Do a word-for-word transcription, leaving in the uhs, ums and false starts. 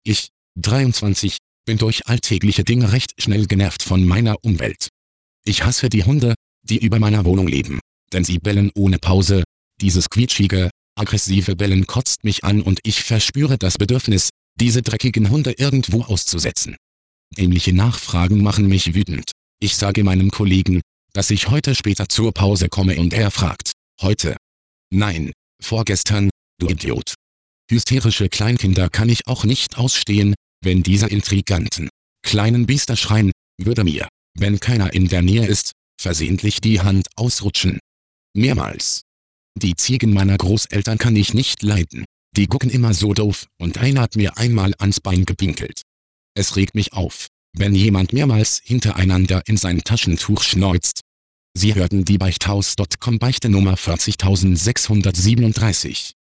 Ich, dreiundzwanzig, bin durch alltägliche Dinge recht schnell genervt von meiner Umwelt. Ich hasse die Hunde, die über meiner Wohnung leben, denn sie bellen ohne Pause. Dieses quietschige, aggressive Bellen kotzt mich an und ich verspüre das Bedürfnis, diese dreckigen Hunde irgendwo auszusetzen. Dämliche Nachfragen machen mich wütend. Ich sage meinem Kollegen, dass ich heute später zur Pause komme und er fragt, heute? Nein, vorgestern, du Idiot. Hysterische Kleinkinder kann ich auch nicht ausstehen, wenn diese intriganten, kleinen Biester schreien, würde mir, wenn keiner in der Nähe ist, versehentlich die Hand ausrutschen. Mehrmals. Die Ziegen meiner Großeltern kann ich nicht leiden. Die gucken immer so doof und einer hat mir einmal ans Bein gepinkelt. Es regt mich auf, wenn jemand mehrmals hintereinander in sein Taschentuch schneuzt. Sie hörten die Beichthaus Punkt com Beichte Nummer vierzig sechshundertsiebenunddreißig.